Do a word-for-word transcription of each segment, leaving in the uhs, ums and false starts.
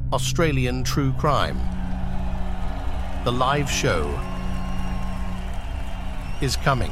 Australian True Crime. The live show is coming.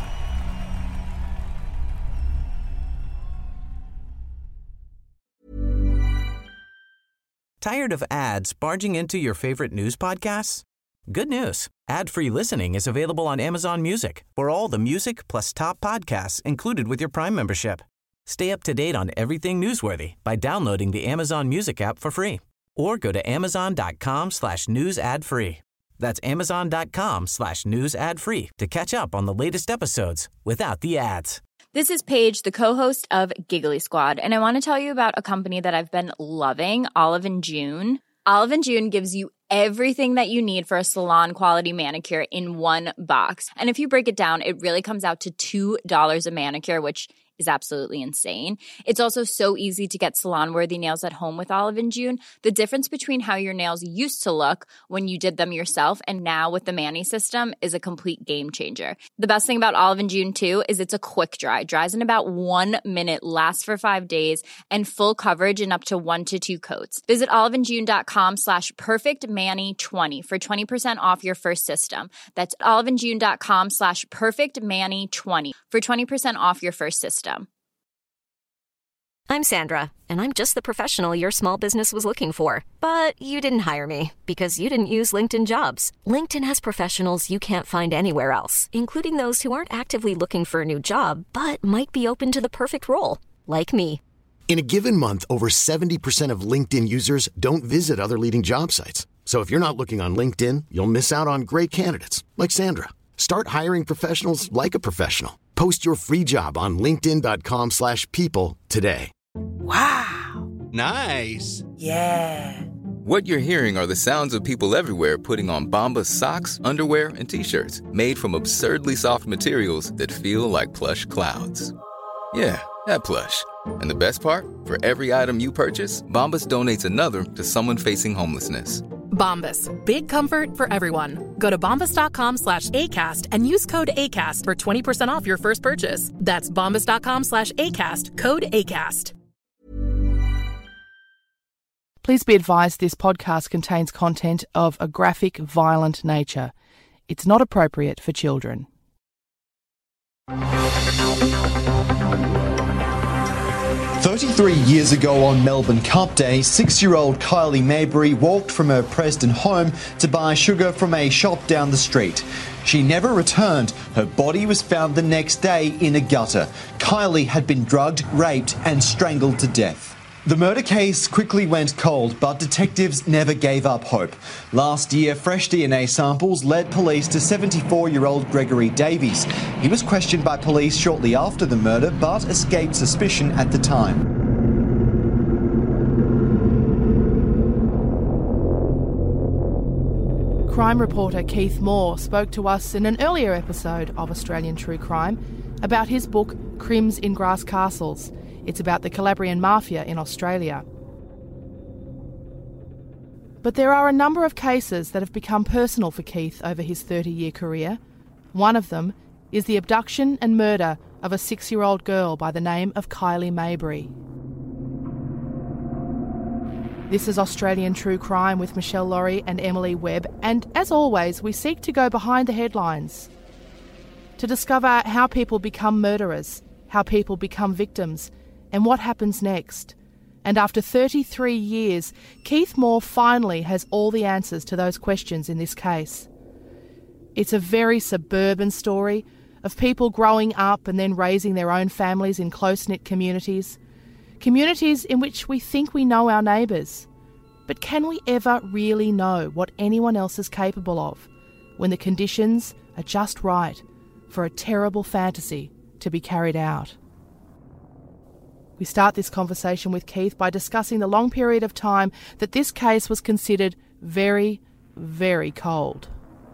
Tired of ads barging into your favorite news podcasts? Good news. Ad-free listening is available on Amazon Music for all the music plus top podcasts included with your Prime membership. Stay up to date on everything newsworthy by downloading the Amazon Music app for free or go to amazon.com slash news ad free. That's amazon.com slash news ad free to catch up on the latest episodes without the ads. This is Paige, the co-host of Giggly Squad, and I want to tell you about a company that I've been loving, Olive and June. Olive and June gives you everything that you need for a salon-quality manicure in one box. And if you break it down, it really comes out to two dollars a manicure, which is absolutely insane. It's also so easy to get salon-worthy nails at home with Olive and June. The difference between how your nails used to look when you did them yourself and now with the Mani system is a complete game changer. The best thing about Olive and June, too, is it's a quick dry. Dries in about one minute, lasts for five days, and full coverage in up to one to two coats. Visit oliveandjune.com slash perfectmani20 for twenty percent off your first system. That's oliveandjune.com slash perfectmani20 for twenty percent off your first system. I'm Sandra, and I'm just the professional your small business was looking for. But you didn't hire me because you didn't use LinkedIn Jobs. LinkedIn has professionals you can't find anywhere else, including those who aren't actively looking for a new job, but might be open to the perfect role, like me. In a given month, over seventy percent of LinkedIn users don't visit other leading job sites. So if you're not looking on LinkedIn, you'll miss out on great candidates, like Sandra. Start hiring professionals like a professional. Post your free job on linkedin.com slash people today. Wow. Nice. Yeah. What you're hearing are the sounds of people everywhere putting on Bombas socks, underwear, and T-shirts made from absurdly soft materials that feel like plush clouds. Yeah, that plush. And the best part? For every item you purchase, Bombas donates another to someone facing homelessness. Bombas. Big comfort for everyone. Go to bombas.com slash ACAST and use code ACAST for twenty percent off your first purchase. That's bombas.com slash ACAST. Code ACAST. Please be advised this podcast contains content of a graphic, violent nature. It's not appropriate for children. thirty-three years ago on Melbourne Cup Day, six-year-old Kylie Mabry walked from her Preston home to buy sugar from a shop down the street. She never returned. Her body was found the next day in a gutter. Kylie had been drugged, raped and strangled to death. The murder case quickly went cold, but detectives never gave up hope. Last year, fresh D N A samples led police to seventy-four-year-old Gregory Davies. He was questioned by police shortly after the murder, but escaped suspicion at the time. Crime reporter Keith Moore spoke to us in an earlier episode of Australian True Crime about his book Crims in Grass Castles. It's about the Calabrian Mafia in Australia. But there are a number of cases that have become personal for Keith over his thirty-year career. One of them is the abduction and murder of a six-year-old girl by the name of Kylie Mabry. This is Australian True Crime with Michelle Laurie and Emily Webb, and as always, we seek to go behind the headlines to discover how people become murderers, how people become victims, and what happens next. And after thirty-three years, Keith Moore finally has all the answers to those questions in this case. It's a very suburban story of people growing up and then raising their own families in close-knit communities. Communities in which we think we know our neighbours. But can we ever really know what anyone else is capable of when the conditions are just right for a terrible fantasy to be carried out? We start this conversation with Keith by discussing the long period of time that this case was considered very, very cold.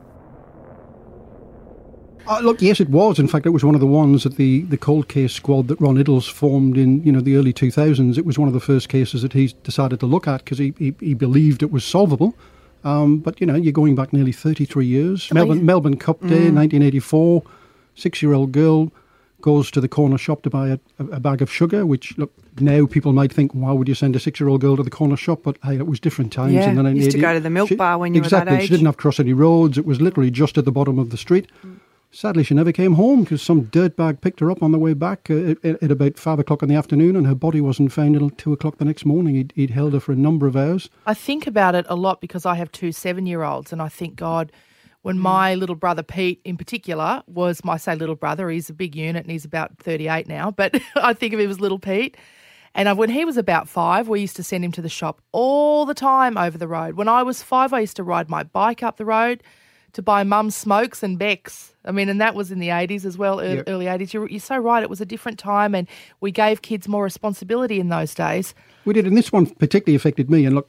Uh, look, yes, it was. In fact, it was one of the ones that the, the cold case squad that Ron Iddles formed in you know the early two thousands. It was one of the first cases that he decided to look at because he, he, he believed it was solvable. Um, but, you know, you're going back nearly thirty-three years. Melbourne, Melbourne Cup Day, mm. nineteen eighty-four, six-year-old girl goes to the corner shop to buy a, a bag of sugar, which, look, now people might think, why would you send a six-year-old girl to the corner shop? But, hey, it was different times. Yeah, in the used to go to the milk she, bar when you exactly, were that age. She didn't have to cross any roads. It was literally just at the bottom of the street. Mm. Sadly, she never came home because some dirtbag picked her up on the way back uh, at, at about five o'clock in the afternoon, and her body wasn't found until two o'clock the next morning. He'd, he'd held her for a number of hours. I think about it a lot because I have two seven-year-olds, and I think, God, when my little brother Pete in particular was my, say little brother, he's a big unit and he's about thirty-eight now, but I think of him as little Pete. And I, when he was about five, we used to send him to the shop all the time over the road. When I was five, I used to ride my bike up the road to buy mum's smokes and Becks. I mean, and that was in the eighties as well, early, yep. early eighties. You're, you're so right. It was a different time and we gave kids more responsibility in those days. We did, and this one particularly affected me. And look,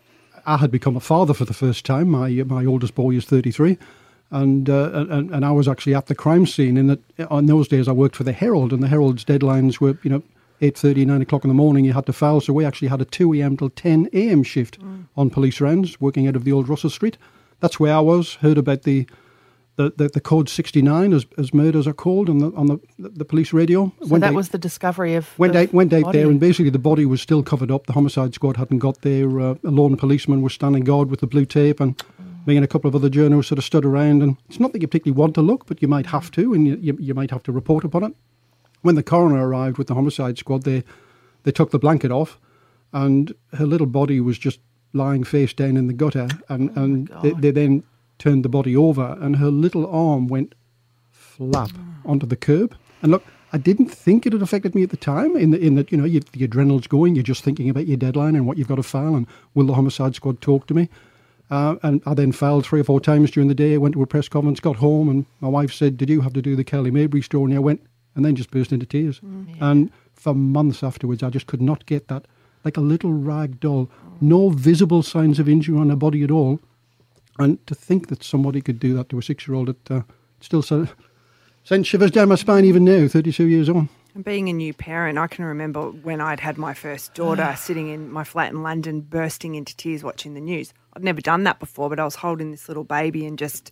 I had become a father for the first time. My my oldest boy is thirty-three. And, uh, and and I was actually at the crime scene. In that, in those days, I worked for the Herald, and the Herald's deadlines were, you know, eight thirty, nine o'clock in the morning. You had to file. So we actually had a two a.m. till ten a.m. shift mm. on police rounds, working out of the old Russell Street. That's where I was. Heard about the the, the, the code sixty-nine, as as murders are called, on the on the, the police radio. So went that out, was the discovery of went of out went out body. there, and basically the body was still covered up. The homicide squad hadn't got there. Uh, a lone policeman was standing guard with the blue tape, and mm. me and a couple of other journalists sort of stood around. And it's not that you particularly want to look, but you might have to, and you, you, you might have to report upon it. When the coroner arrived with the homicide squad, they they took the blanket off, and her little body was just lying face down in the gutter, and oh and they, they then turned the body over, and her little arm went flap oh. onto the curb. And look, I didn't think it had affected me at the time. In the, in that, you know, you, the adrenaline's going. You're just thinking about your deadline and what you've got to file, and will the homicide squad talk to me? Uh, and I then filed three or four times during the day. I went to a press conference, got home, and my wife said, "Did you have to do the Kelly Mabry story?" And I went, and then just burst into tears. Mm, yeah. And for months afterwards, I just could not get that, like a little rag doll, no visible signs of injury on her body at all. And to think that somebody could do that to a six-year-old, it uh, still so, sends shivers down my spine even now, thirty-two years on. And being a new parent, I can remember when I'd had my first daughter sitting in my flat in London, bursting into tears watching the news. I'd never done that before, but I was holding this little baby and just,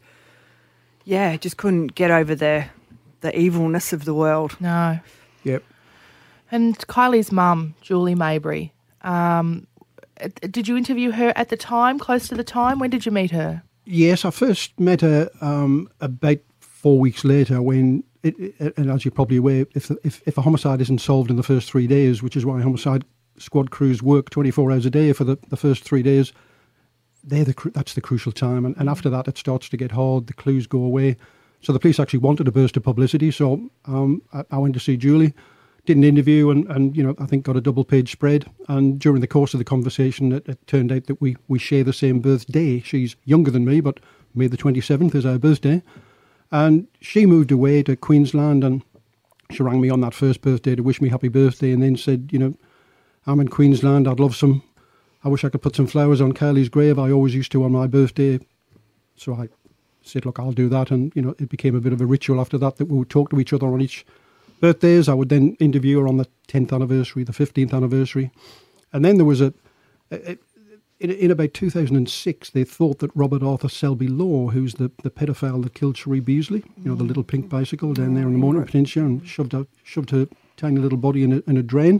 yeah, just couldn't get over the the evilness of the world. No. Yep. And Kylie's mum, Julie Mabry, um, did you interview her at the time, close to the time? When did you meet her? Yes, I first met her um, about four weeks later when, it, it, and as you're probably aware, if, if if a homicide isn't solved in the first three days, which is why homicide squad crews work twenty-four hours a day for the, the first three days, they're the that's the crucial time. And, and after that, it starts to get hard. The clues go away. So the police actually wanted a burst of publicity. So um, I, I went to see Julie. Did an interview and, and, you know, I think got a double-page spread. And during the course of the conversation, it, it turned out that we, we share the same birthday. She's younger than me, but May the twenty-seventh is our birthday. And she moved away to Queensland, and she rang me on that first birthday to wish me happy birthday, and then said, you know, I'm in Queensland, I'd love some, I wish I could put some flowers on Kylie's grave. I always used to on my birthday. So I said, look, I'll do that. And, you know, it became a bit of a ritual after that, that we would talk to each other on each birthdays. I would then interview her on the tenth anniversary, the fifteenth anniversary. And then there was a, a in, in about two thousand six, they thought that Robert Arthur Selby Law, who's the, the pedophile that killed Cherie Beasley, you know, the little pink bicycle down there in the Morning Peninsula, and shoved her, shoved her tiny little body in a, in a drain.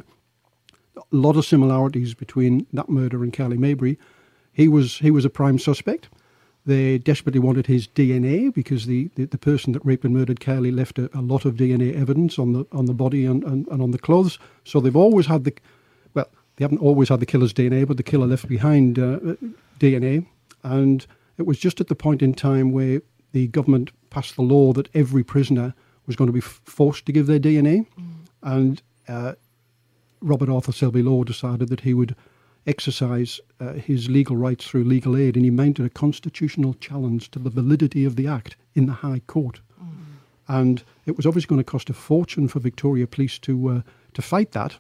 A lot of similarities between that murder and Kelly Mabry. He was he was a prime suspect. They desperately wanted his D N A because the, the, the person that raped and murdered Kelly left a, a lot of D N A evidence on the on the body and, and, and on the clothes. So they've always had the, well, they haven't always had the killer's D N A, but the killer left behind uh, D N A. And it was just at the point in time where the government passed the law that every prisoner was going to be f- forced to give their D N A. Mm. And uh, Robert Arthur Selby Law decided that he would exercise uh, his legal rights through legal aid, and he mounted a constitutional challenge to the validity of the Act in the High Court. Mm. And it was obviously going to cost a fortune for Victoria Police to uh, to fight that.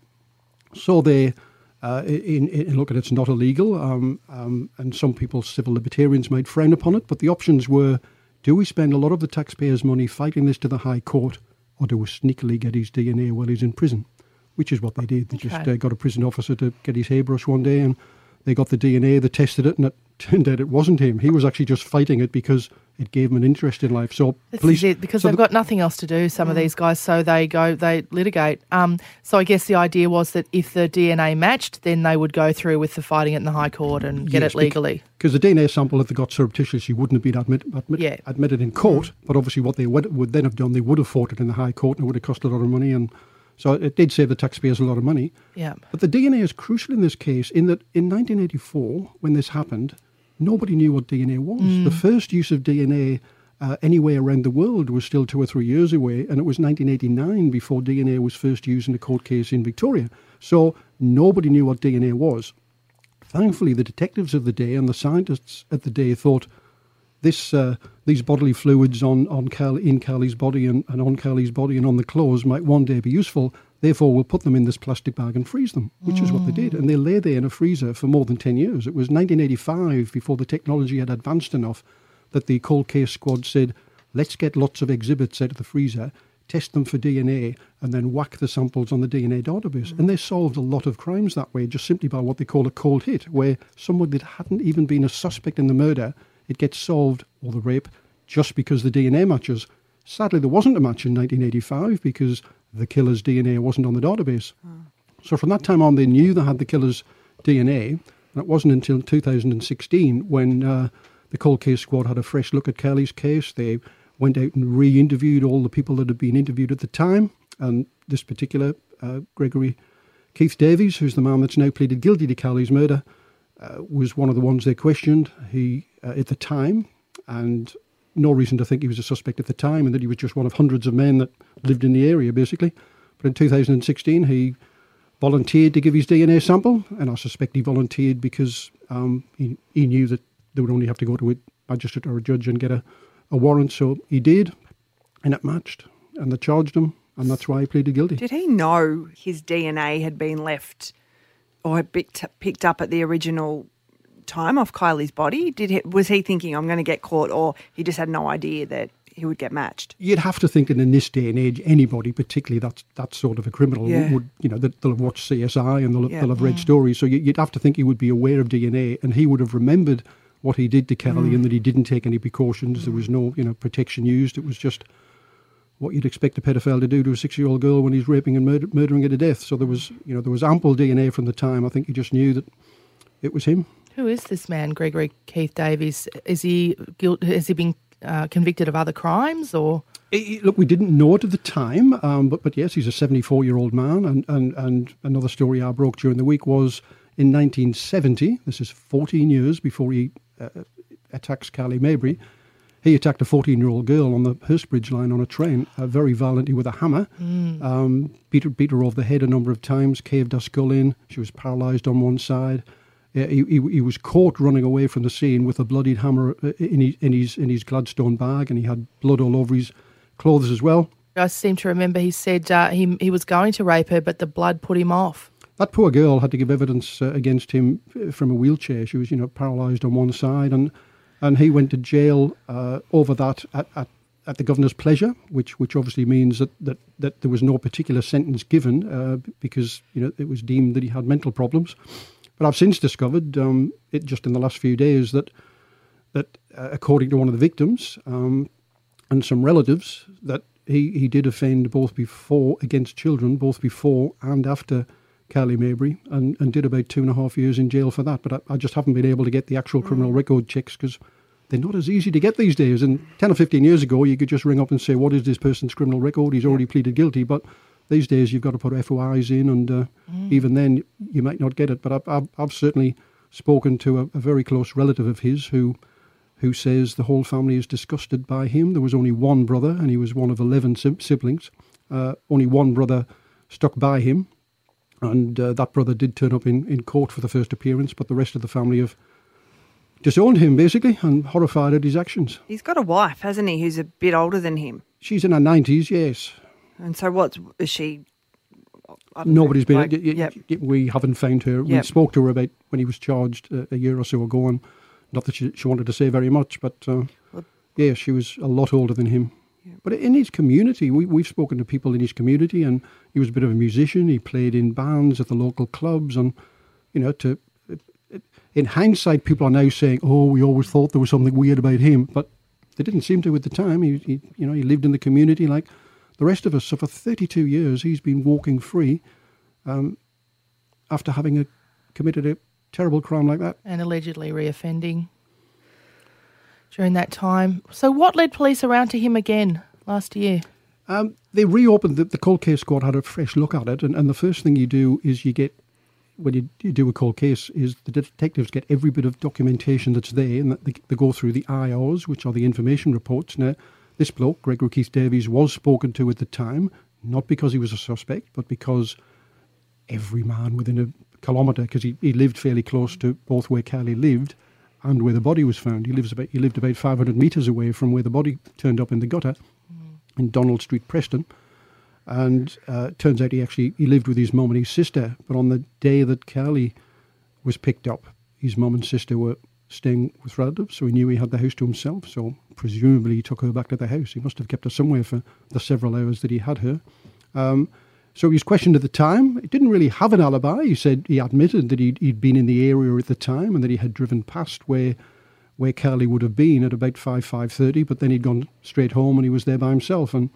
So they, uh, in, in look at it's not illegal, um, um, and some people, civil libertarians, might frown upon it, but the options were, do we spend a lot of the taxpayers' money fighting this to the High Court, or do we sneakily get his D N A while he's in prison? Which is what they did. They okay. just uh, got a prison officer to get his hairbrush one day, and they got the D N A, they tested it, and it turned out it wasn't him. He was actually just fighting it because it gave him an interest in life. So this police, is it, because so they've the, got nothing else to do, some mm. of these guys, so they go, they litigate. Um, so I guess the idea was that if the D N A matched, then they would go through with the fighting it in the High Court and get yes, it legally. Because the D N A sample, if they got surreptitiously, wouldn't have been admit, admit, yeah. admitted in court. But obviously what they would, would then have done, they would have fought it in the High Court, and it would have cost a lot of money. And so it did save the taxpayers a lot of money. Yeah. But the D N A is crucial in this case in that in nineteen eighty-four, when this happened, nobody knew what D N A was. Mm. The first use of D N A uh, anywhere around the world was still two or three years away, and it was nineteen eighty-nine before D N A was first used in a court case in Victoria. So nobody knew what D N A was. Thankfully, the detectives of the day and the scientists at the day thought this uh, these bodily fluids on, on Carly, in Carly's body and, and on Carly's body and on the clothes might one day be useful. Therefore, we'll put them in this plastic bag and freeze them, which mm. is what they did. And they lay there in a freezer for more than ten years. It was nineteen eighty-five, before the technology had advanced enough, that the cold case squad said, let's get lots of exhibits out of the freezer, test them for D N A, and then whack the samples on the D N A database. Mm. And they solved a lot of crimes that way, just simply by what they call a cold hit, where someone that hadn't even been a suspect in the murder, it gets solved, or the rape, just because the D N A matches. Sadly, there wasn't a match in nineteen eighty-five because the killer's D N A wasn't on the database. Mm. So from that time on, they knew they had the killer's D N A, and it wasn't until two thousand sixteen when uh, the cold case squad had a fresh look at Kelly's case. They went out and re-interviewed all the people that had been interviewed at the time, and this particular uh, Gregory Keith Davies, who's the man that's now pleaded guilty to Kelly's murder, uh, was one of the ones they questioned he uh, at the time, and no reason to think he was a suspect at the time and that he was just one of hundreds of men that lived in the area, basically. But in two thousand sixteen, he volunteered to give his D N A sample, and I suspect he volunteered because um, he, he knew that they would only have to go to a magistrate or a judge and get a, a warrant. So he did, and it matched, and they charged him, and that's why he pleaded guilty. Did he know his D N A had been left or had picked, picked up at the original time off Kylie's body? Did he, was he thinking, I'm going to get caught, or he just had no idea that he would get matched? You'd have to think that in this day and age, anybody, particularly that that sort of a criminal, yeah. would, you know, they'll have watched C S I and they'll, yeah. they'll have read mm. stories. So you'd have to think he would be aware of D N A, and he would have remembered what he did to Kelly mm. and that he didn't take any precautions. Mm. There was no, you know, protection used. It was just what you'd expect a pedophile to do to a six-year-old girl when he's raping and murder, murdering her to death. So there was, you know, there was ample D N A from the time. I think he just knew that it was him. Who is this man, Gregory Keith Davies? Is he guilt? Has he been uh, convicted of other crimes, or? He, look, we didn't know it at the time, um, but but yes, he's a seventy-four-year-old man. And, and and another story I broke during the week was in nineteen seventy. This is fourteen years before he uh, attacks Carly Mabry. He attacked a fourteen-year-old girl on the Hurstbridge line on a train, uh, very violently with a hammer. Mm. Um, beat her, beat her over the head a number of times, caved her skull in. She was paralysed on one side. Uh, he, he, he was caught running away from the scene with a bloodied hammer in his, in his in his Gladstone bag, and he had blood all over his clothes as well. I seem to remember he said uh, he he was going to rape her, but the blood put him off. That poor girl had to give evidence uh, against him from a wheelchair. She was, you know, paralysed on one side, and and he went to jail uh, over that at, at at the governor's pleasure, which which obviously means that that, that there was no particular sentence given uh, because, you know, it was deemed that he had mental problems. But I've since discovered, um, it just in the last few days, that that uh, according to one of the victims um, and some relatives, that he, he did offend both before against children, both before and after Carly Mabry, and, and did about two and a half years in jail for that. But I, I just haven't been able to get the actual criminal record checks because they're not as easy to get these days. And ten or fifteen years ago, you could just ring up and say, what is this person's criminal record? He's already pleaded guilty. But these days, you've got to put F O Is in, and uh, mm. even then, you might not get it. But I've, I've, I've certainly spoken to a, a very close relative of his who who says the whole family is disgusted by him. There was only one brother, and he was one of eleven siblings. Uh, only one brother stuck by him, and uh, that brother did turn up in, in court for the first appearance, but the rest of the family have disowned him, basically, and horrified at his actions. He's got a wife, hasn't he, who's a bit older than him? She's in her nineties, yes. And so what, is she... Nobody's know, been... like, y- yep. y- we haven't found her. Yep. We spoke to her about when he was charged uh, a year or so ago, and not that she, she wanted to say very much, but uh, well, yeah, she was a lot older than him. Yeah. But in his community, we, we've spoken to people in his community, and he was a bit of a musician. He played in bands at the local clubs, and, you know, to in hindsight, people are now saying, "Oh, we always thought there was something weird about him," but they didn't seem to at the time. He, he you know, he lived in the community like the rest of us. So for thirty-two years, he's been walking free um, after having a, committed a terrible crime like that. And allegedly reoffending during that time. So what led police around to him again last year? Um, they reopened, the, the cold case squad had a fresh look at it, and, and the first thing you do is you get, when you, you do a cold case, is the detectives get every bit of documentation that's there, and they, they go through the I Rs, which are the information reports. Now, this bloke, Gregory Keith Davies, was spoken to at the time, not because he was a suspect, but because every man within a kilometre, because he, he lived fairly close to both where Carly lived and where the body was found. He lives about he lived about five hundred metres away from where the body turned up in the gutter mm. in Donald Street, Preston. And uh, it turns out he actually he lived with his mum and his sister. But on the day that Carly was picked up, his mum and sister were staying with relatives, so he knew he had the house to himself. So presumably he took her back to the house. He must have kept her somewhere for the several hours that he had her. Um, so he was questioned at the time. He didn't really have an alibi. He said he admitted that he'd, he'd been in the area at the time and that he had driven past where where Carly would have been at about five, five thirty, but then he'd gone straight home and he was there by himself. And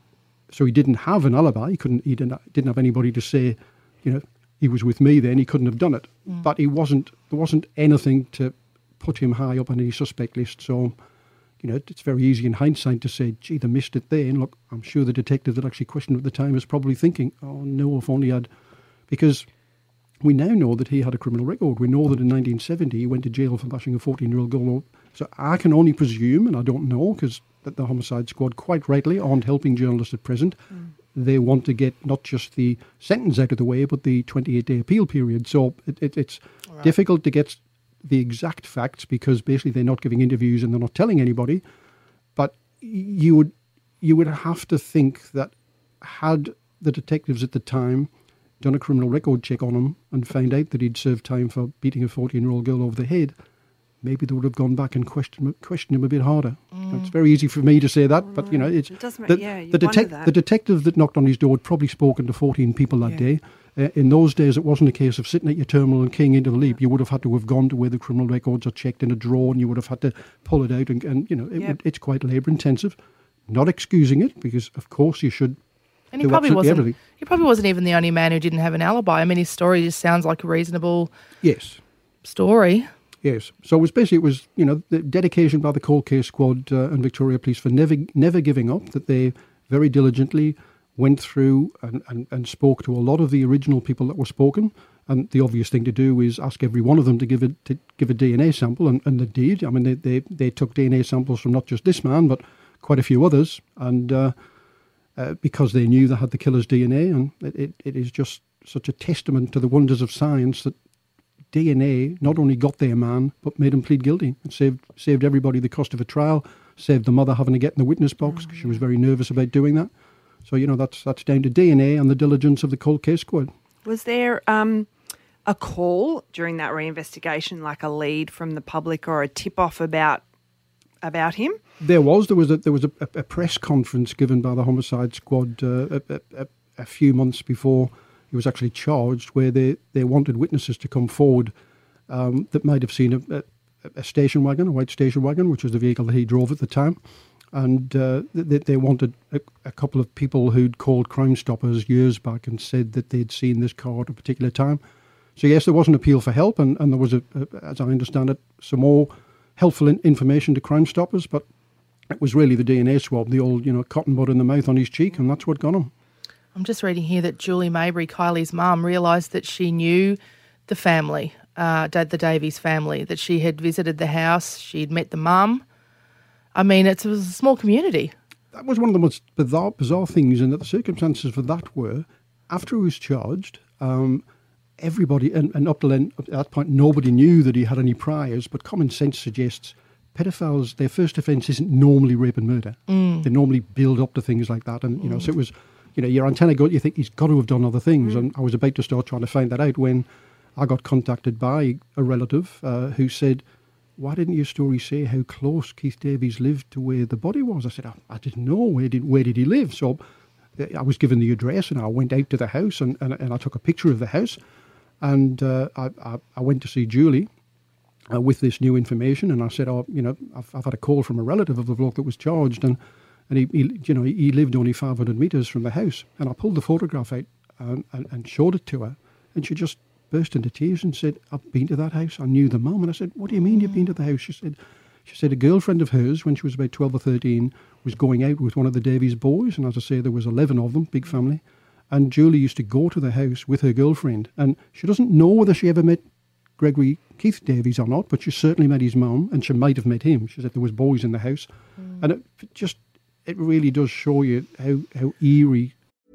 so he didn't have an alibi. He couldn't. He didn't, didn't have anybody to say, you know, he was with me then. He couldn't have done it. Mm. But he wasn't. There wasn't anything to put him high up on any suspect list. So, you know, it's very easy in hindsight to say, gee, they missed it there. And look, I'm sure the detective that actually questioned him at the time was probably thinking, oh no, if only I'd, because we now know that he had a criminal record. We know that in nineteen seventy he went to jail for bashing a fourteen-year-old girl. So I can only presume, and I don't know, because that the homicide squad quite rightly aren't helping journalists at present. Mm. They want to get not just the sentence out of the way, but the twenty-eight day appeal period. So it, it, it's right. difficult to get the exact facts because basically they're not giving interviews and they're not telling anybody. But you would you would have to think that had the detectives at the time done a criminal record check on him and found out that he'd served time for beating a fourteen-year-old girl over the head, maybe they would have gone back and questioned, questioned him a bit harder. Mm. It's very easy for me to say that, right. but you know, it's it does make, the, yeah, you the, detec- that. the detective that knocked on his door had probably spoken to fourteen people that yeah. day. Uh, in those days, it wasn't a case of sitting at your terminal and keying into the leap. You would have had to have gone to where the criminal records are checked in a drawer, and you would have had to pull it out, and, and you know, it, yep. it's quite labour intensive. Not excusing it, because of course you should. And he probably wasn't. Everything. He probably wasn't even the only man who didn't have an alibi. I mean, his story just sounds like a reasonable. Yes. Story. Yes. So it was basically it was you know the dedication by the cold case squad uh, and Victoria Police for never never giving up. That they very diligently went through and, and, and spoke to a lot of the original people that were spoken. And the obvious thing to do is ask every one of them to give a to give a D N A sample, and, and they did. I mean, they, they they took D N A samples from not just this man, but quite a few others, and. Uh, Uh, because they knew they had the killer's D N A, and it, it, it is just such a testament to the wonders of science that D N A not only got their man, but made him plead guilty. It saved saved everybody the cost of a trial, saved the mother having to get in the witness box because she was very nervous about doing that. So, you know, that's that's down to D N A and the diligence of the cold case squad. Was there um, a call during that reinvestigation, like a lead from the public or a tip-off about about him? There was. There was a, there was a, a press conference given by the homicide squad uh, a, a, a few months before he was actually charged, where they, they wanted witnesses to come forward um, that might have seen a, a, a station wagon, a white station wagon, which was the vehicle that he drove at the time. And uh, they, they wanted a, a couple of people who'd called Crime Stoppers years back and said that they'd seen this car at a particular time. So yes, there was an appeal for help, and, and there was, a, a, as I understand it, some more helpful in, information to Crime Stoppers, but it was really the D N A swab, the old, you know, cotton bud in the mouth on his cheek, and that's what got him. I'm just reading here that Julie Mabry, Kylie's mum, realised that she knew the family, uh, the Davies family, that she had visited the house, she'd met the mum. I mean, it was a small community. That was one of the most bizarre, bizarre things, and that the circumstances for that were, after he was charged, um, everybody, and, and up to then, at that point, nobody knew that he had any priors, but common sense suggests pedophiles, their first offence isn't normally rape and murder. Mm. They normally build up to things like that. And, you know, mm. so it was, you know, your antenna go, you think he's got to have done other things. Mm. And I was about to start trying to find that out when I got contacted by a relative uh, who said, why didn't your story say how close Keith Davies lived to where the body was? I said, I, I didn't know. Where did where did he live? So I was given the address and I went out to the house and, and, and I took a picture of the house. And uh, I, I, I went to see Julie, uh, with this new information. And I said, oh, you know, I've, I've had a call from a relative of the bloke that was charged, and and he, he you know, he lived only five hundred metres from the house. And I pulled the photograph out and, and, and showed it to her, and she just burst into tears and said, I've been to that house. I knew the mum. And I said, what do you mean you've been to the house? She said, she said a girlfriend of hers, when she was about twelve or thirteen, was going out with one of the Davies boys. And as I say, there was eleven of them, big family. And Julie used to go to the house with her girlfriend. And she doesn't know whether she ever met Gregory Keith Davies or not, but she certainly met his mum, and she might have met him. She said there was boys in the house. Mm. And it just, it really does show you how, how eerie.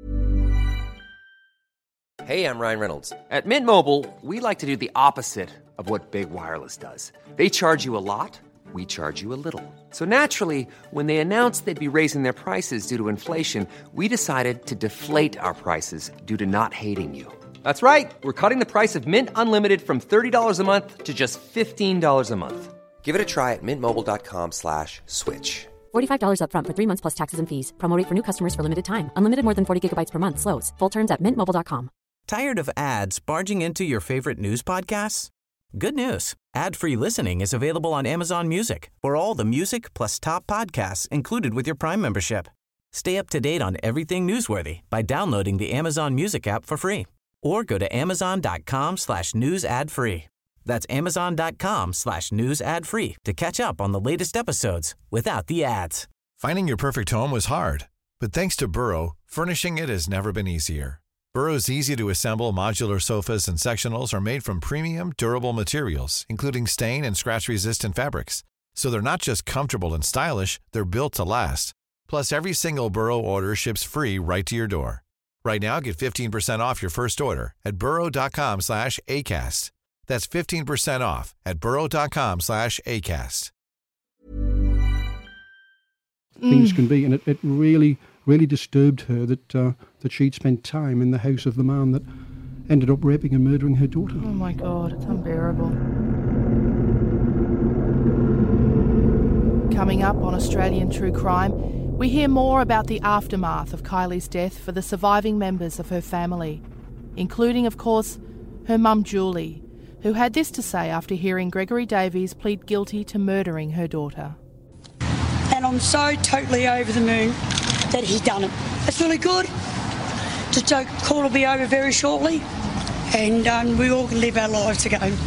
Hey, I'm Ryan Reynolds. At Mint Mobile, we like to do the opposite of what Big Wireless does. They charge you a lot, we charge you a little. So naturally, when they announced they'd be raising their prices due to inflation, we decided to deflate our prices due to not hating you. That's right. We're cutting the price of Mint Unlimited from thirty dollars a month to just fifteen dollars a month. Give it a try at mintmobile.com slash switch. forty-five dollars up front for three months plus taxes and fees. Promo rate for new customers for limited time. Unlimited more than forty gigabytes per month. Slows full terms at mint mobile dot com. Tired of ads barging into your favorite news podcasts? Good news. Ad-free listening is available on Amazon Music for all the music plus top podcasts included with your Prime membership. Stay up to date on everything newsworthy by downloading the Amazon Music app for free or go to amazon.com slash news ad free. That's amazon.com slash news ad free to catch up on the latest episodes without the ads. Finding your perfect home was hard, but thanks to Burrow, furnishing it has never been easier. Burrow's easy-to-assemble modular sofas and sectionals are made from premium, durable materials, including stain and scratch-resistant fabrics. So they're not just comfortable and stylish, they're built to last. Plus, every single Burrow order ships free right to your door. Right now, get fifteen percent off your first order at burrow.com slash ACAST. That's fifteen percent off at burrow.com slash ACAST. Things can be, and it, it really... really disturbed her that uh, that she'd spent time in the house of the man that ended up raping and murdering her daughter. Oh my God, it's unbearable. Coming up on Australian True Crime, we hear more about the aftermath of Kylie's death for the surviving members of her family, including, of course, her mum Julie, who had this to say after hearing Gregory Davies plead guilty to murdering her daughter. And I'm so totally over the moon that he done it. It's really good. The call will be over very shortly, and um, we all can live our lives again.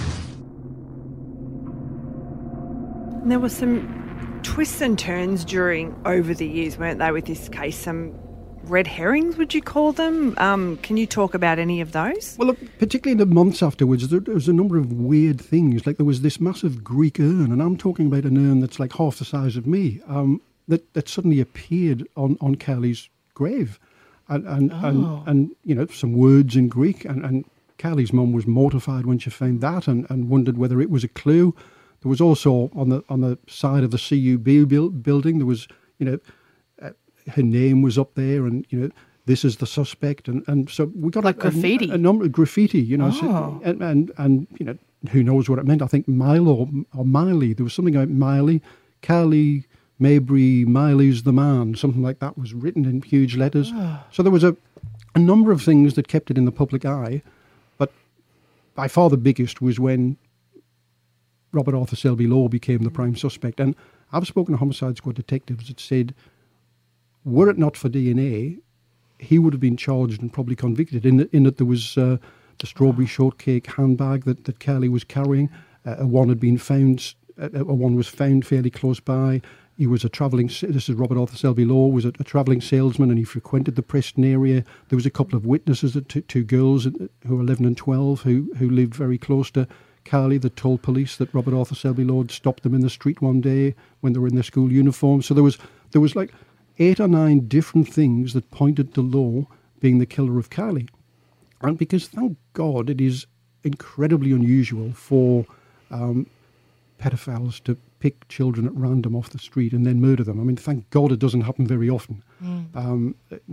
And there were some twists and turns during over the years, weren't there, with this case? Some red herrings, would you call them? Um, can you talk about any of those? Well, look, particularly in the months afterwards, there, there was a number of weird things. Like there was this massive Greek urn, and I'm talking about an urn that's like half the size of me. Um, That, that suddenly appeared on, on Kylie's grave. And, and, oh. and, and, you know, some words in Greek. And, and Kylie's mum was mortified when she found that and, and wondered whether it was a clue. There was also, on the on the side of the C U B build, building, there was, you know, uh, her name was up there and, you know, this is the suspect. And, and so we got like a, graffiti. A, a number of graffiti, you know. Oh. So, and, and, and, you know, who knows what it meant. I think Milo or Miley, there was something about Miley, Kylie... Mabry, Miley's the man, something like that was written in huge letters. Oh. So there was a, a number of things that kept it in the public eye, but by far the biggest was when Robert Arthur Selby-Law became the prime suspect. And I've spoken to Homicide Squad detectives that said, were it not for D N A, he would have been charged and probably convicted, in, the, in that there was uh, the strawberry shortcake handbag that, that Kelly was carrying. Uh, a one had been found, uh, a one was found fairly close by. He was a travelling, this is Robert Arthur Selby-Law, was a, a travelling salesman, and he frequented the Preston area. There was a couple of witnesses, two, two girls who were eleven and twelve, who, who lived very close to Kylie, that told police that Robert Arthur Selby-Law had stopped them in the street one day when they were in their school uniform. So there was there was like eight or nine different things that pointed to Law being the killer of Kylie. And because, thank God, it is incredibly unusual for um, pedophiles to pick children at random off the street and then murder them. I mean, thank God it doesn't happen very often. Mm. Um,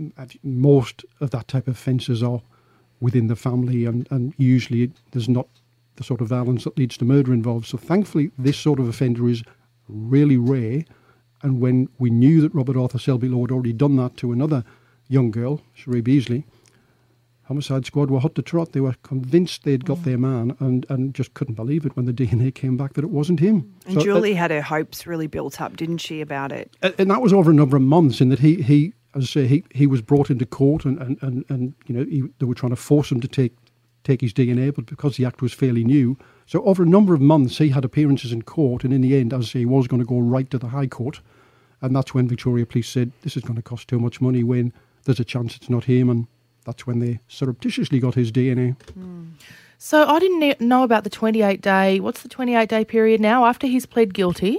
most of that type of offences are within the family, and, and usually there's not the sort of violence that leads to murder involved. So thankfully, this sort of offender is really rare. And when we knew that Robert Arthur Selby-Law had already done that to another young girl, Sheree Beasley, Homicide Squad were hot to trot. They were convinced they'd got mm. their man and, and just couldn't believe it when the D N A came back that it wasn't him. And so Julie that, had her hopes really built up, didn't she, about it? And that was over a number of months in that he, he as I say, he, he was brought into court and, and, and, and you know, he, they were trying to force him to take take his D N A, but because the act was fairly new, so over a number of months he had appearances in court, and in the end, as I say, he was going to go right to the High Court, and that's when Victoria Police said, this is going to cost too much money when there's a chance it's not him, and that's when they surreptitiously got his D N A. Mm. So I didn't know about the twenty-eight day, what's the twenty-eight day period now after he's pled guilty?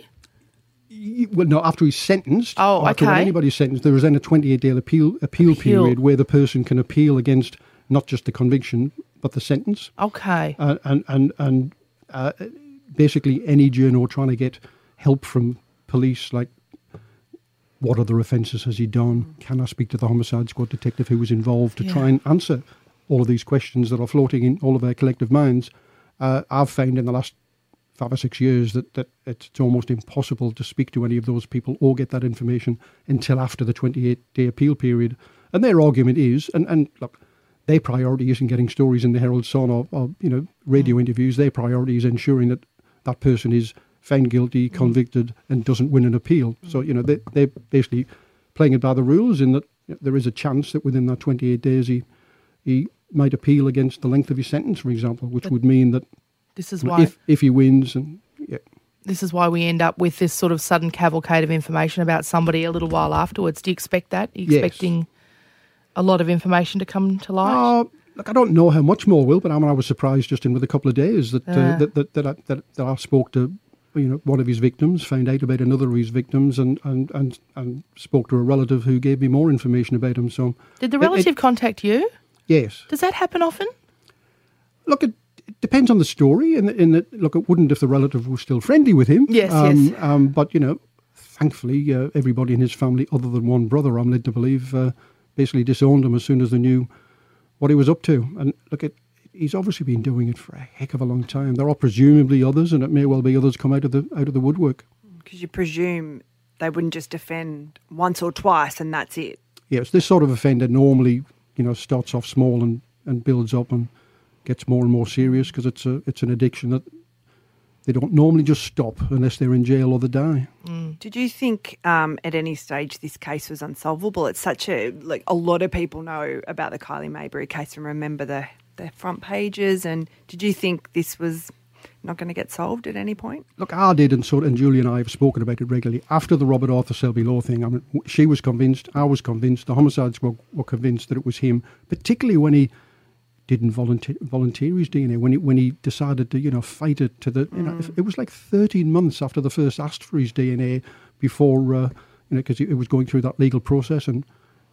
Well, no, after he's sentenced. Oh, after okay. When anybody's sentenced, there is then a twenty-eight day appeal, appeal, appeal period where the person can appeal against not just the conviction, but the sentence. Okay. Uh, and and, and uh, basically any journo trying to get help from police, like, what other offences has he done? Can I speak to the Homicide Squad detective who was involved to yeah. try and answer all of these questions that are floating in all of our collective minds? Uh, I've found in the last five or six years that, that it's almost impossible to speak to any of those people or get that information until after the twenty-eight day appeal period. And their argument is, and, and look, their priority isn't getting stories in the Herald Sun or, or you know, radio mm. interviews. Their priority is ensuring that that person is found guilty, convicted, and doesn't win an appeal. So, you know, they, they're basically playing it by the rules in that there is a chance that within that twenty-eight days he he might appeal against the length of his sentence, for example, which but would mean that this is why if, if he wins, and yeah. This is why we end up with this sort of sudden cavalcade of information about somebody a little while afterwards. Do you expect that? Are you yes. expecting a lot of information to come to light? Uh, look, I don't know how much more will, but I mean, I was surprised just in with a couple of days that, uh. Uh, that, that, that, I, that, that I spoke to you know, one of his victims, found out about another of his victims, and, and, and, and spoke to a relative who gave me more information about him. So, did the relative it, it, contact you? Yes. Does that happen often? Look, it, it depends on the story. In, in that, look, it wouldn't if the relative was still friendly with him. Yes, um, yes. Um, but you know, thankfully, uh, everybody in his family, other than one brother, I'm led to believe, uh, basically disowned him as soon as they knew what he was up to. And look, it. He's obviously been doing it for a heck of a long time. There are presumably others, and it may well be others come out of the out of the woodwork. Because you presume they wouldn't just offend once or twice and that's it. Yes, this sort of offender normally, you know, starts off small and, and builds up and gets more and more serious because it's a it's an addiction that they don't normally just stop unless they're in jail or they die. Mm. Did you think um, at any stage this case was unsolvable? It's such a like a lot of people know about the Kylie Mabry case and remember the. the front pages, and did you think this was not going to get solved at any point? Look, I did, and so and Julie and I have spoken about it regularly. After the Robert Arthur Selby Law thing, I mean, she was convinced, I was convinced, the homicides were, were convinced that it was him, particularly when he didn't volunteer, volunteer his D N A, when he when he decided to, you know, fight it to the, you mm. know, it was like thirteen months after the first asked for his D N A before, uh, you know, because it was going through that legal process, and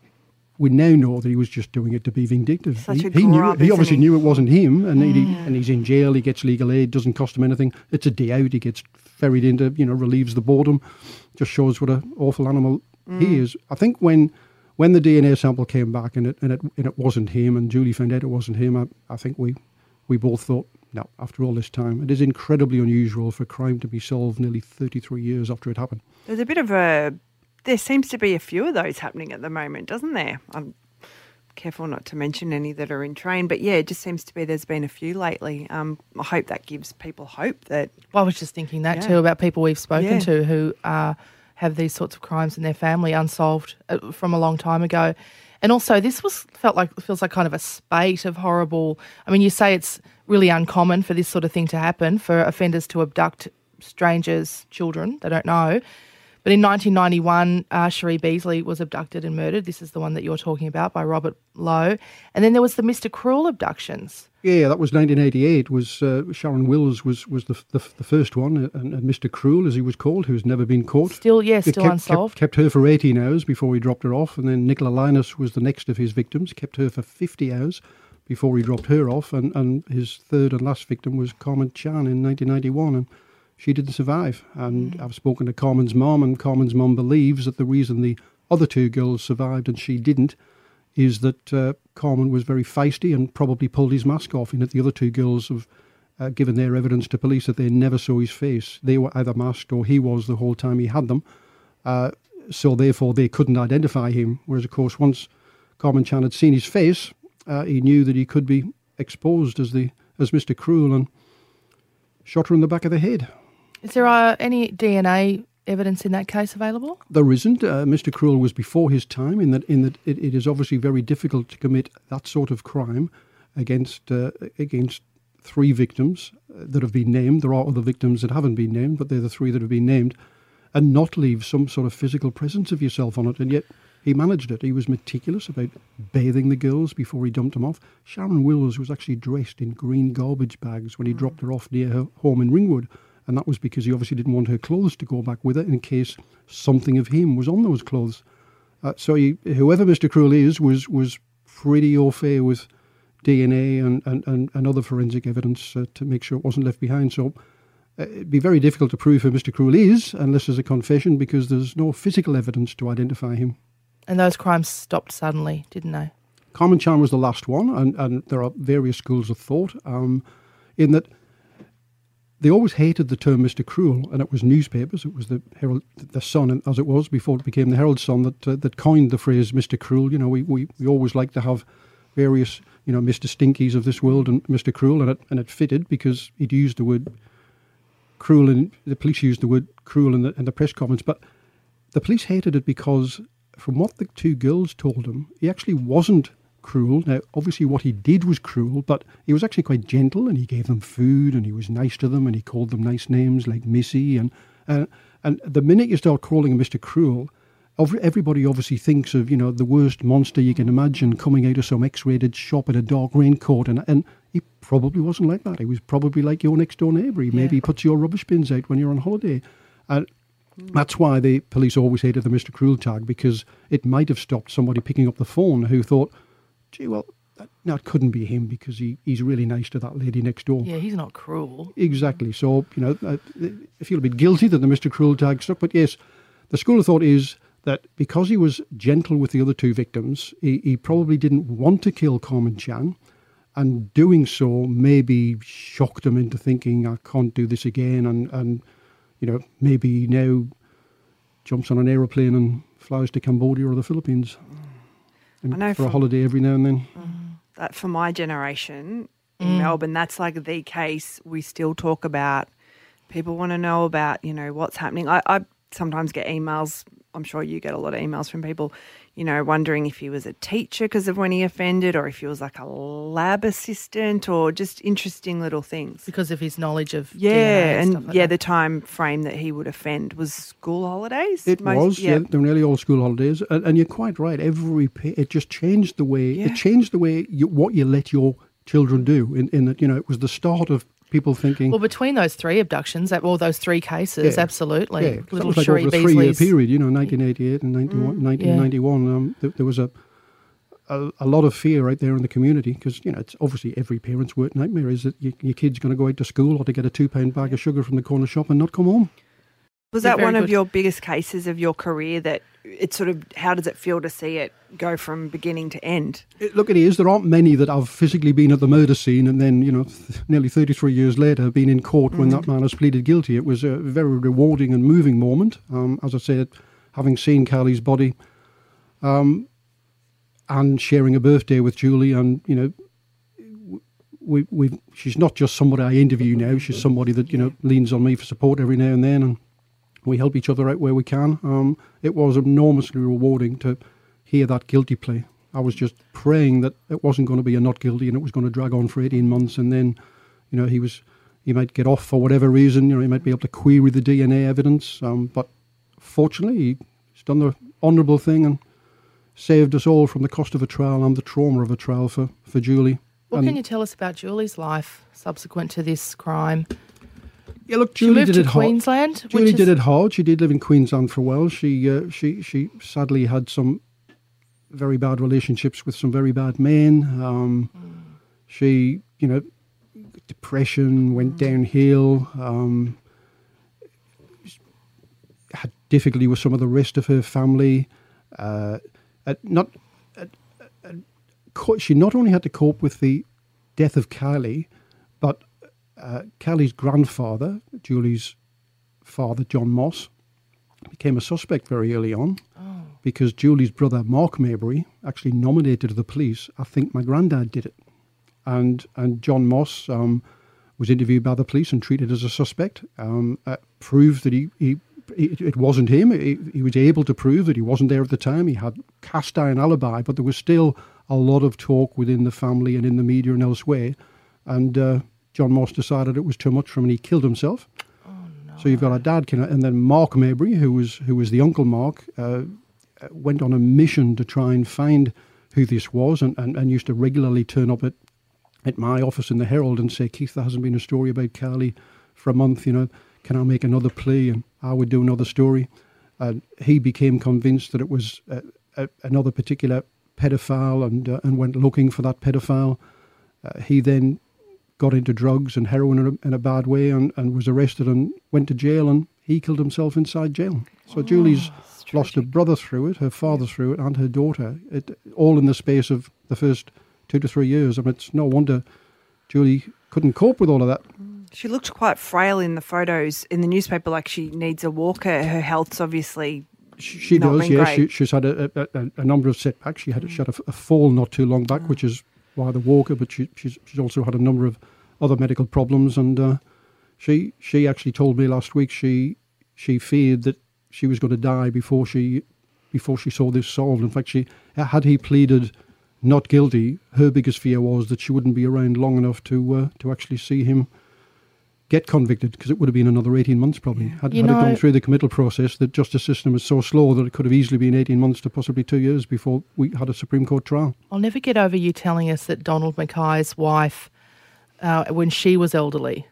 we now know that he was just doing it to be vindictive. Such he, a he knew grub, it. He obviously he? knew it wasn't him, and, mm. he, and he's in jail. He gets legal aid, doesn't cost him anything. It's a day out. He gets ferried into, you know, relieves the boredom. Just shows what an awful animal mm. he is. I think when when the D N A sample came back and it and it and it wasn't him, and Julie found out it wasn't him, I, I think we we both thought, no, after all this time, it is incredibly unusual for crime to be solved nearly thirty-three years after it happened. There's a bit of a. There seems to be a few of those happening at the moment, doesn't there? I'm careful not to mention any that are in train, but yeah, it just seems to be there's been a few lately. Um, I hope that gives people hope that... Well, I was just thinking that yeah. too about people we've spoken yeah. to who uh, have these sorts of crimes in their family unsolved uh, from a long time ago. And also this was felt like feels like kind of a spate of horrible... I mean, you say it's really uncommon for this sort of thing to happen, for offenders to abduct strangers' children they don't know. But in nineteen ninety-one, uh, Cherie Beasley was abducted and murdered. This is the one that you're talking about, by Robert Lowe. And then there was the Mister Cruel abductions. Yeah, that was nineteen eighty-eight. Was uh, Sharon Wills was was the, the the first one, and, and Mister Cruel, as he was called, who's never been caught. Still, yeah, still kept, unsolved. Kept, kept her for eighteen hours before he dropped her off, and then Nicola Linus was the next of his victims. Kept her for fifty hours before he dropped her off, and, and his third and last victim was Carmen Chan in nineteen ninety-one, and she didn't survive. And mm. I've spoken to Carmen's mum, and Carmen's mum believes that the reason the other two girls survived and she didn't is that uh, Carmen was very feisty and probably pulled his mask off, and that the other two girls have uh, given their evidence to police that they never saw his face. They were either masked or he was the whole time he had them. Uh, so therefore they couldn't identify him. Whereas, of course, once Carmen Chan had seen his face, uh, he knew that he could be exposed as the as Mister Cruel and shot her in the back of the head. Is there uh, any D N A evidence in that case available? There isn't. Uh, Mister Cruel was before his time in that in that it, it is obviously very difficult to commit that sort of crime against uh, against three victims that have been named. There are other victims that haven't been named, but they're the three that have been named, and not leave some sort of physical presence of yourself on it. And yet he managed it. He was meticulous about bathing the girls before he dumped them off. Sharon Wills was actually dressed in green garbage bags when he mm. dropped her off near her home in Ringwood. And that was because he obviously didn't want her clothes to go back with her in case something of him was on those clothes. Uh, so he, whoever Mister Cruel is was was pretty au fait with D N A and, and, and, and other forensic evidence uh, to make sure it wasn't left behind. So uh, it'd be very difficult to prove who Mister Cruel is unless there's a confession, because there's no physical evidence to identify him. And those crimes stopped suddenly, didn't they? Carmen Chan was the last one, and, and there are various schools of thought um, in that they always hated the term Mister Cruel, and it was newspapers. It was the Herald, the Sun, as it was before it became the Herald Sun, that uh, that coined the phrase Mister Cruel. You know, we, we, we always like to have various, you know, Mister Stinkies of this world and Mister Cruel, and it and it fitted because he'd used the word cruel, and the police used the word cruel in the, in the press conference. But the police hated it because, from what the two girls told him, he actually wasn't cruel. Now, obviously what he did was cruel, but he was actually quite gentle, and he gave them food, and he was nice to them, and he called them nice names like Missy. And uh, and the minute you start calling him Mister Cruel, everybody obviously thinks of, you know, the worst monster you can imagine coming out of some X-rated shop in a dark raincoat, and and he probably wasn't like that. He was probably like your next door neighbour. He yeah. maybe puts your rubbish bins out when you're on holiday. And that's why the police always hated the Mister Cruel tag, because it might have stopped somebody picking up the phone who thought, gee, well, that, no, it couldn't be him because he, he's really nice to that lady next door. Yeah, he's not cruel. Exactly. So, you know, I, I feel a bit guilty that the Mister Cruel tag stuck. But yes, the school of thought is that because he was gentle with the other two victims, he, he probably didn't want to kill Carmen Chan. And doing so maybe shocked him into thinking, I can't do this again. And, and you know, maybe he now jumps on an aeroplane and flies to Cambodia or the Philippines. And I know for from, a holiday every now and then. That for my generation in Mm. Melbourne, that's like the case we still talk about. People want to know about, you know, what's happening. I, I sometimes get emails. I'm sure you get a lot of emails from people, you know, wondering if he was a teacher because of when he offended, or if he was like a lab assistant, or just interesting little things. Because of his knowledge of yeah, D N A and, and stuff like yeah, that. the time frame that he would offend was school holidays. It Most- was, yeah. They were nearly all school holidays, and, and you're quite right. Every pa- it just changed the way Yeah. it changed the way you, what you let your children do. In, in that, you know, it was the start of people thinking. Well, between those three abductions, that all those three cases, Yeah. absolutely. Yeah, 'cause that Little was like Sheree over a three-year Beasley's. period, you know, nineteen eighty-eight and ninety-one, Mm, nineteen ninety-one. Um, there, there was a, a a lot of fear out there in the community because, you know, it's obviously every parent's worst nightmare is that you, your kid's going to go out to school or to get a two-pound bag of sugar from the corner shop and not come home. Was Yeah, that very one of good. your biggest cases of your career that it sort of, how does it feel to see it go from beginning to end? It- Look, it is. There aren't many that have physically been at the murder scene and then, you know, th- nearly thirty-three years later been in court when that man has pleaded guilty. It was a very rewarding and moving moment. Um, as I said, having seen Carly's body um, and sharing a birthday with Julie, and, you know, we we she's not just somebody I interview now. She's somebody that, you know, leans on me for support every now and then, and we help each other out where we can. Um, it was enormously rewarding to hear that guilty plea. I was just praying that it wasn't going to be a not guilty and it was going to drag on for eighteen months, and then, you know, he was he might get off for whatever reason. You know, he might be able to query the D N A evidence. Um, but fortunately, he's done the honourable thing and saved us all from the cost of a trial and the trauma of a trial for, for Julie. What And- can you tell us about Julie's life subsequent to this crime? Yeah, look, She Julie moved did to it hard. Queensland, Julie which did is- it hard. She did live in Queensland for a while. She uh, she she sadly had some very bad relationships with some very bad men. Um, She, you know, depression went downhill. Um, had difficulty with some of the rest of her family. Uh, uh, not uh, uh, co- she not only had to cope with the death of Kylie, but uh, Kylie's grandfather, Julie's father, John Moss, became a suspect very early on. because Julie's brother, Mark Maybury, actually nominated to the police, I think my granddad did it. And and John Moss um, was interviewed by the police and treated as a suspect, um, uh, proved that he, he it, it wasn't him. He, he was able to prove that he wasn't there at the time. He had cast iron alibi, but there was still a lot of talk within the family and in the media and elsewhere. And uh, John Moss decided it was too much for him and he killed himself. Oh, no. So you've got a dad, and then Mark Maybury, who was who was the Uncle Mark, uh, went on a mission to try and find who this was, and, and, and used to regularly turn up at, at my office in the Herald and say, Keith, there hasn't been a story about Carly for a month, you know, can I make another plea? And I would do another story. And he became convinced that it was uh, a, another particular pedophile and uh, and went looking for that pedophile. Uh, he then got into drugs and heroin in a, in a bad way and, and was arrested and went to jail, and he killed himself inside jail. So oh, Julie's lost her brother through it, her father through it, and her daughter, it, all in the space of the first two to three years. I mean, it's no wonder Julie couldn't cope with all of that. She looked quite frail in the photos in the newspaper, like she needs a walker. Her health's obviously She, she not does, been yes. great. She, she's had a, a, a number of setbacks. She had, she had a, a fall not too long back, which is why the walker, but she, she's, she's also had a number of other medical problems. And uh, she she actually told me last week she she feared that she was going to die before she before she saw this solved. In fact, she had he pleaded not guilty, her biggest fear was that she wouldn't be around long enough to uh, to actually see him get convicted, because it would have been another eighteen months probably. Had, had it gone through the committal process, the justice system is so slow that it could have easily been eighteen months to possibly two years before we had a Supreme Court trial. I'll never get over you telling us that Donald Mackay's wife, uh, when she was elderly,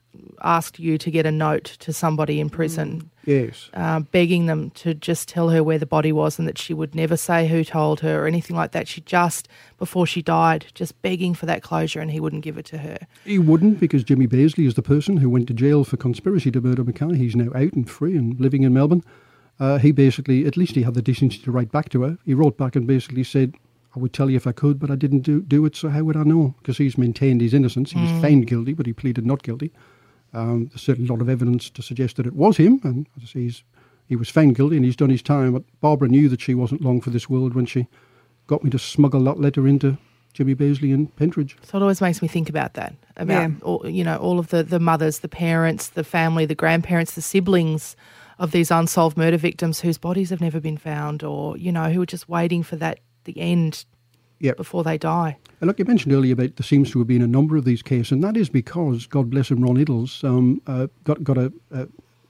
asked you to get a note to somebody in prison. Yes. Uh, begging them to just tell her where the body was and that she would never say who told her or anything like that. She just, before she died, just begging for that closure, and he wouldn't give it to her. He wouldn't, because Jimmy Baisley is the person who went to jail for conspiracy to murder Mackay. He's now out and free and living in Melbourne. Uh, he basically, at least he had the decency to write back to her. He wrote back and basically said, I would tell you if I could, but I didn't do, do it, so how would I know? Because he's maintained his innocence. He was Mm. found guilty, but he pleaded not guilty. Um, there's certainly a lot of evidence to suggest that it was him, and as I say, he's, he was found guilty and he's done his time. But Barbara knew that she wasn't long for this world when she got me to smuggle that letter into Jimmy Baisley in Pentridge. So it always makes me think about that, about Yeah. all, you know, all of the, the mothers, the parents, the family, the grandparents, the siblings of these unsolved murder victims whose bodies have never been found, or, you know, who are just waiting for that, the end Yep. before they die. And look, you mentioned earlier about there seems to have been a number of these cases, and that is because, God bless him, Ron Iddles um, uh, got got a, a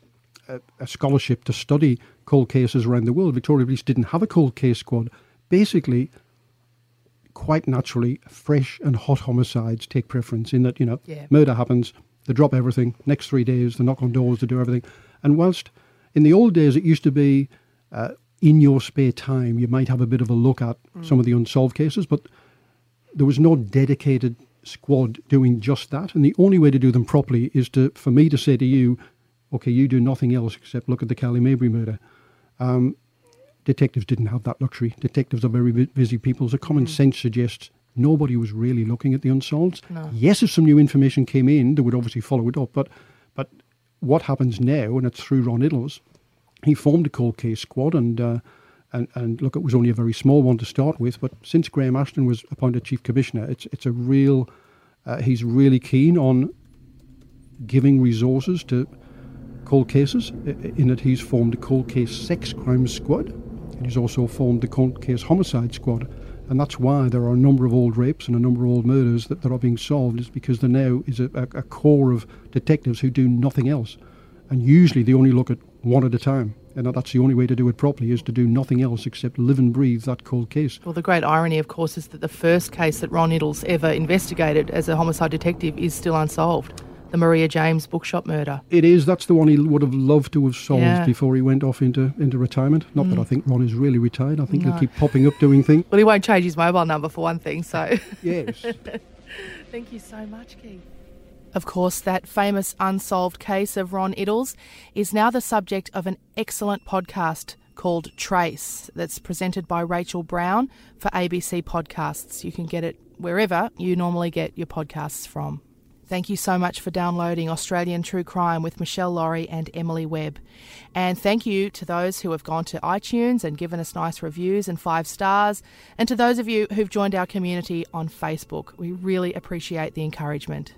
a scholarship to study cold cases around the world. Victoria Police didn't have a cold case squad. Basically, quite naturally, fresh and hot homicides take preference in that, you know, Yeah. murder happens, they drop everything, next three days, they knock on doors, they do everything. And whilst in the old days it used to be uh, in your spare time, you might have a bit of a look at mm. some of the unsolved cases, but there was no dedicated squad doing just that. And the only way to do them properly is to, for me to say to you, okay, you do nothing else except look at the Carly Maybury murder. Um, detectives didn't have that luxury. Detectives are very bu- busy people, so common mm. sense suggests nobody was really looking at the unsolveds. No. Yes, if some new information came in, they would obviously follow it up, but but what happens now, and it's through Ron Iddles, he formed a cold case squad, and uh, and and look, it was only a very small one to start with, but since Graham Ashton was appointed Chief Commissioner, it's it's a real, uh, he's really keen on giving resources to cold cases, in that he's formed a cold case sex crime squad, and he's also formed the cold case homicide squad, and that's why there are a number of old rapes and a number of old murders that, that are being solved, is because there now is a, a, a core of detectives who do nothing else, and usually they only look at one at a time, and that's the only way to do it properly, is to do nothing else except live and breathe that cold case. Well, the great irony, of course, is that the first case that Ron Iddles ever investigated as a homicide detective is still unsolved. The Maria James bookshop murder. It is. That's the one he would have loved to have solved Yeah. before he went off into, into retirement. Not Mm. that I think Ron is really retired. I think No. he'll keep popping up doing things. Well, he won't change his mobile number for one thing, so... Yes. Thank you so much, Keith. Of course, that famous unsolved case of Ron Iddles is now the subject of an excellent podcast called Trace that's presented by Rachel Brown for A B C Podcasts. You can get it wherever you normally get your podcasts from. Thank you so much for downloading Australian True Crime with Michelle Laurie and Emily Webb. And thank you to those who have gone to iTunes and given us nice reviews and five stars, and to those of you who've joined our community on Facebook. We really appreciate the encouragement.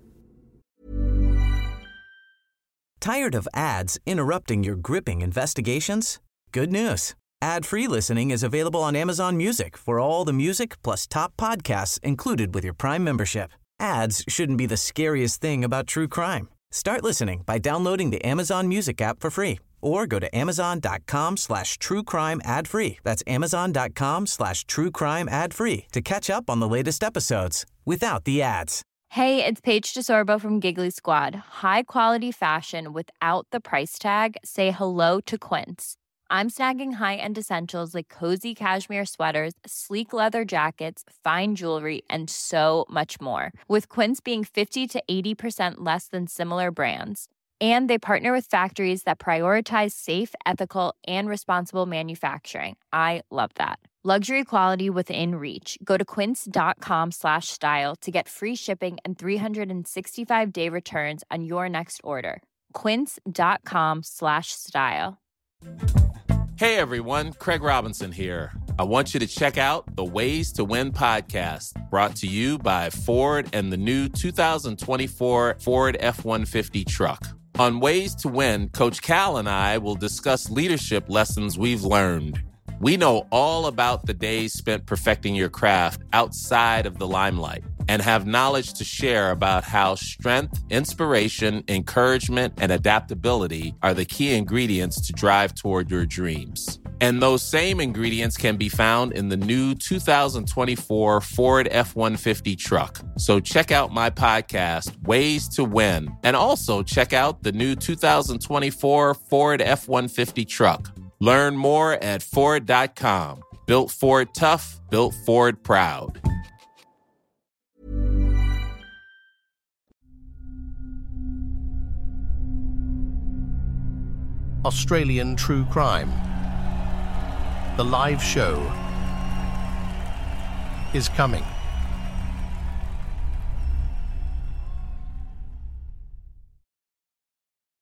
Tired of ads interrupting your gripping investigations? Good news. Ad-free listening is available on Amazon Music for all the music plus top podcasts included with your Prime membership. Ads shouldn't be the scariest thing about true crime. Start listening by downloading the Amazon Music app for free or go to amazon.com slash true crime ad free. That's amazon.com slash true crime ad free to catch up on the latest episodes without the ads. Hey, it's Paige DeSorbo from Giggly Squad. High quality fashion without the price tag. Say hello to Quince. I'm snagging high-end essentials like cozy cashmere sweaters, sleek leather jackets, fine jewelry, and so much more. With Quince being fifty to eighty percent less than similar brands. And they partner with factories that prioritize safe, ethical, and responsible manufacturing. I love that. Luxury quality within reach. Go to quince.com slash style to get free shipping and three sixty-five day returns on your next order. Quince.com slash style. Hey everyone, Craig Robinson here. I want you to check out the Ways to Win podcast, brought to you by Ford and the new two thousand twenty-four Ford F one fifty truck. On Ways to Win, Coach Cal and I will discuss leadership lessons we've learned. We know all about the days spent perfecting your craft outside of the limelight and have knowledge to share about how strength, inspiration, encouragement, and adaptability are the key ingredients to drive toward your dreams. And those same ingredients can be found in the new two thousand twenty-four Ford F one fifty truck. So check out my podcast, Ways to Win, and also check out the new two thousand twenty-four Ford F one fifty truck. Learn more at Ford dot com. Built Ford tough, built Ford proud. Australian True Crime. The live show is coming.